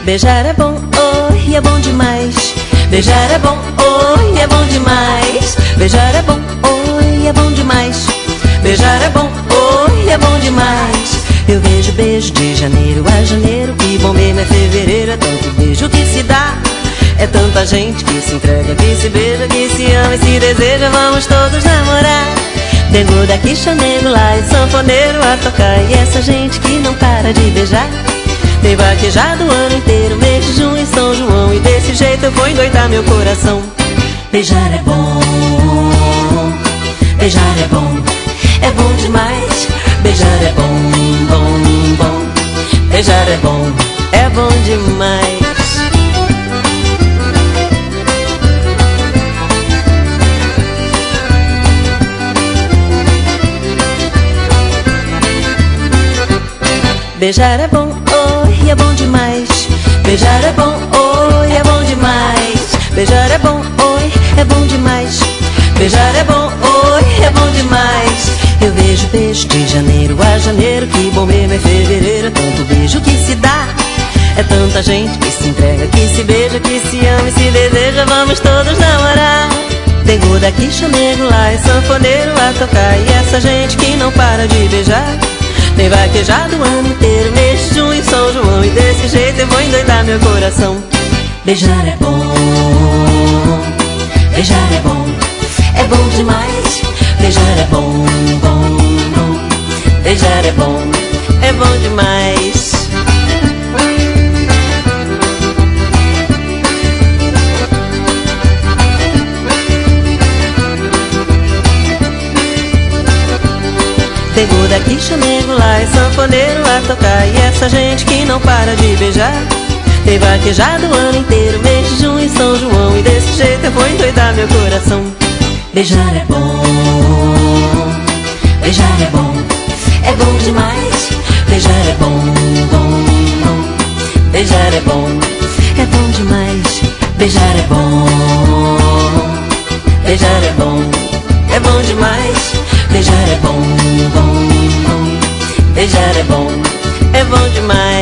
Beijar é bom, oi, é bom demais. Beijar é bom, oi, é bom demais. Beijar é bom, oi, é bom demais. Beijar é bom, oi, é bom demais. Eu vejo beijo de janeiro a janeiro, que bom mesmo é fevereiro. É tanto beijo que se dá, é tanta gente que se entrega, que se beija, que se ama e se deseja. Vamos todos namorar. Nego daqui, chanego lá e sanfoneiro a tocar. E essa gente que não para de beijar. Tem vaquejado o ano inteiro, mês de junho em São João. E desse jeito eu vou endoidar meu coração. Beijar é bom, beijar é bom demais. Beijar é bom, bom, bom. Beijar é bom demais. Beijar é bom, oi, é bom demais. Beijar é bom, oi, é bom demais. Beijar é bom, oi, é bom demais. Beijar é bom, oi, é bom demais. Eu vejo beijo de janeiro a janeiro, que bom mesmo é fevereiro. É tanto beijo que se dá, é tanta gente que se entrega, que se beija, que se ama e se deseja. Vamos todos namorar. Nego daqui, chanego lá e sanfoneiro a tocar. E essa gente que não para de beijar. Tem vaquejado o ano inteiro, mês de junho em São João. E desse jeito eu vou endoidar meu coração. Beijar é bom, beijar é bom demais. Beijar é bom, bom, bom. Beijar é bom demais. Nego daqui, chanego lá e sanfoneiro a tocar. E essa gente que não para de beijar. Tem vaquejado o ano inteiro, mês de junho em São João. E desse jeito eu vou endoidar meu coração. Beijar é bom demais. Beijar é bom, bom, bom. Beijar é bom demais. Beijar é bom, beijar é bom demais. Beijar é bom, bom, bom. Beijar é bom demais.